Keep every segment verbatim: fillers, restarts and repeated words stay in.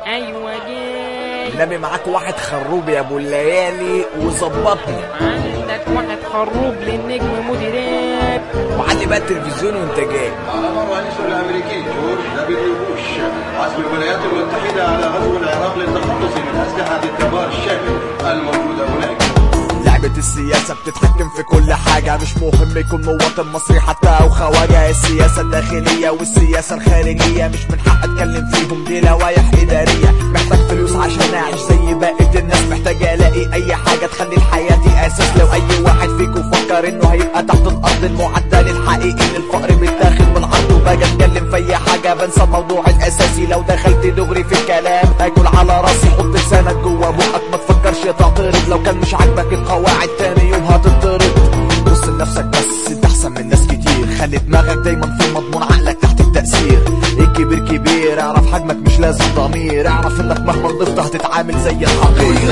ايوه جاي. نبي معاك واحد خروب يا ابو الليالي وظبطني. عندك واحد خروب للنجم مديرات. وعلي بقى التلفزيون وانت جاي. أمر الرئيس الأمريكي جورج دبليو بوش عزم الولايات المتحدة على غزو العراق للتخلص من أسلحة الدمار الشامل الموجودة هناك. لعبة السياسة بتتحكم في كل حاجة، مش مهم يكون مواطن مصري حتى او خواجة. السياسة الداخلية والسياسة الخارجية مش من حق اتكلم فيهم، دي لوايح ادارية. محتاج فلوس عشان اعيش زي بقية الناس، محتاج الاقي اي حاجة تخلي حياتي اساس. لو اي واحد فيكم فكر انه هيبقى تحت الارض، المعدل الحقيقي للفقر بيتاخد بالعرض. وباجي اتكلم في اي حاجة بنسى الموضوع الاساسي، لو دخلت دغري في الكلام هاكل على راسي. حط لسانك جوا بقك ما تفكرش تعترض، لو كان مش عاجبك القواعد تاني يوم هتضطرد. بص لنفسك بس انت احسن من ناس كتير، خلي دماغك دايما في مضمون عقلك تحت التأثير. الكبير كبير، اعرف حجمك مش لازم ضمير، اعرف انك مهما ضفت هتتعامل زي الحقير.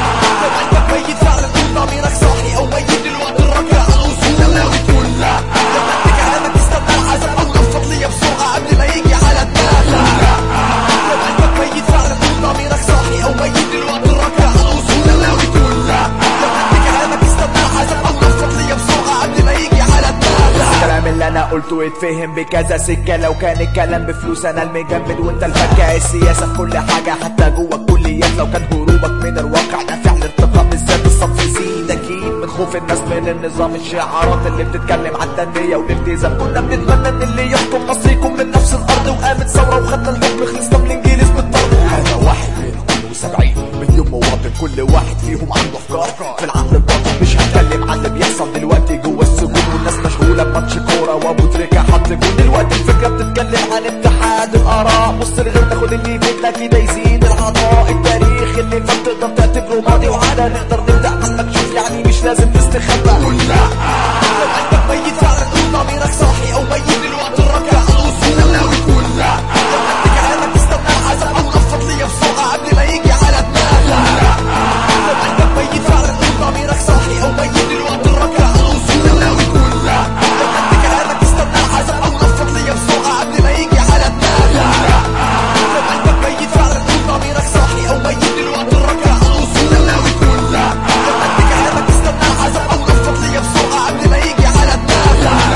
لو قلبك ميت فعلا تكون ضميرك صاحي، او ميت الوقت الركع على الاصول. لو ناوي تقول لا، لو انت كلامك استنى العزم او نفض لي بسرعة قبل ما يجي على دماغك. لو قلبك ميت فعلا تكون ضميرك صاحي، او ميت الوقت الركع على الاصول. لو ناوي تقول لا، لو انت كلامك استنى العزم او نفض لي بسرعة قبل ما يجي على دماغك. الكلام اللي انا قلته يتفهم بكذا سكة، لو كان الكلام بفلوس انا المجمد وانت الفكة. السياسة في كل حاجة حتى جوه الكليات، لو كان هروبك من الواقع ده فعل ارتقاء بالذات. الصف يزيد اكيد من خوف الناس من النظام، الشعارات اللي بتتكلم عن التنمية والالتزام. كنا بنتمنى ان اللي يحكم مصر يكون من نفس الارض، وقامت ثورة وخدنا الحكم خلصنا من الانجليز بالطرد. هذا واحد من اثنين وسبعين مليون مواطن، كل واحد فيهم عنده افكار في العقل الباطن. مش هتكلم عن اللي بيحصل دلوقتي جوه السجون، والناس مشغولة بماتش كورة وابو تريكة حط جون. دلوقتي الفكرة بتتكلم عن اتحاد الاراء، بص لغير تاخد اللي يفيدنا كده يزيد العطاء. التاريخ اللي فات تقدر تعتبره ماضي، وعلى نقدر نبدأ عنك شوف يعني مش لازم تستخبى. قول لا، لو قلبك ميت فعلا قول ضميرك صاحي، او ميت الوقت الركع على الاصول. لو ناوي تقول لا، لو انت كلامك استنى العزم او نفض لي بسرعة قبل ما يجي على دماغك. لو قلبك ميت فعلا قول ضميرك صاحي، او ميت الوقت الركع على الاصول. لو ناوي تقول لا، لو انت كلامك استنى العزم او نفض لي بسرعة قبل ما يجي على دماغك. لو قلبك ميت فعلا قول ضميرك صاحي، او ميت الوقت الركع على الاصول. لو ناوي تقول لا، لو انت كلامك استنى العزم او نفض لي بسرعة قبل ما يجي على دماغك.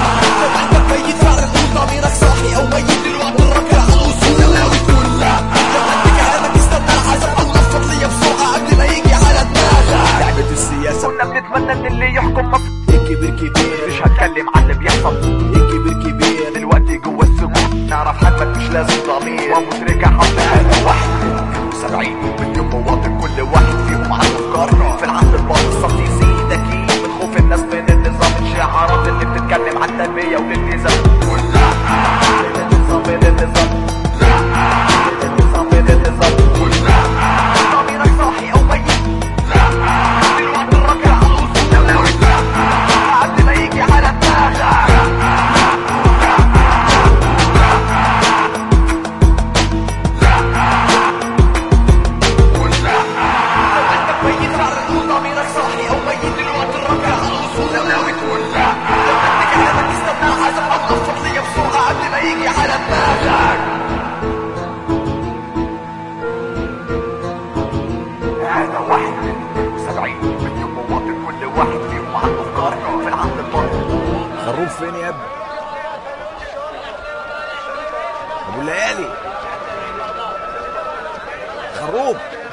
لو قلبك ميت فعلا قول ضميرك صاحي، او ميت الوقت الركع على الاصول. لو ناوي تقول لا، لو انت كلامك استنى العزم او نفض لي بسرعة قبل ما يجي على دماغك. لعبة السياسة كنا بنتمنى ان اللي يحكم مصر. الكبير كبير، مش هتكلم عن اللي بيحصل. الكبير كبير دلوقتي جوه السجون، نعرف حجمك مش لازم ضمير. وابو تريكة حط هذا واحد من اثنين وسبعين مليون مواطن، كل واحد فيهم عنده افكار في العقل الباطن. الصف يزيد اكيد من خوف الناس من النظام، الشعارات اللي بتتكلم عن التنمية والالتزام. قول لا، النظام من النظام، لا النظام من النظام. قول لا، ضميرك صاحي او ميت، لا الوقت الركع على الاصول. لو ناوي لا، قبل ما يجي على دماغك. هذا واحد من اثنين وسبعين مليون مواطن، كل واحد فيهم عنده افكار في العقل الباطن. خروف فين يا ابني؟ ابو الليالي خروف.